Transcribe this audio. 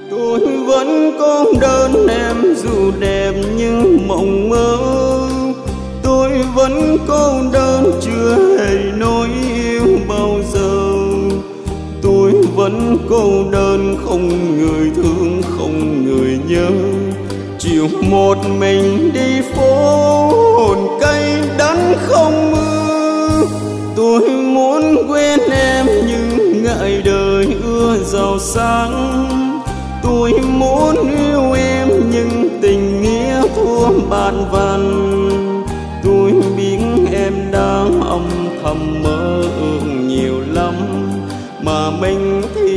Tôi vẫn cô đơn em dù đẹp như mộng mơ. Tôi vẫn cô đơn chưa hề nói yêu bao giờ. Tôi vẫn cô đơn không người thương không người nhớ. Chiều một mình đi phố hồn cay đắng không mưa. Tôi muốn quên em nhưng ngại đời ưa giàu sang. Tôi muốn yêu em nhưng tình nghĩa thua bạt vàn. Tôi biết em đang âm thầm mơ ước nhiều lắm mà mình thì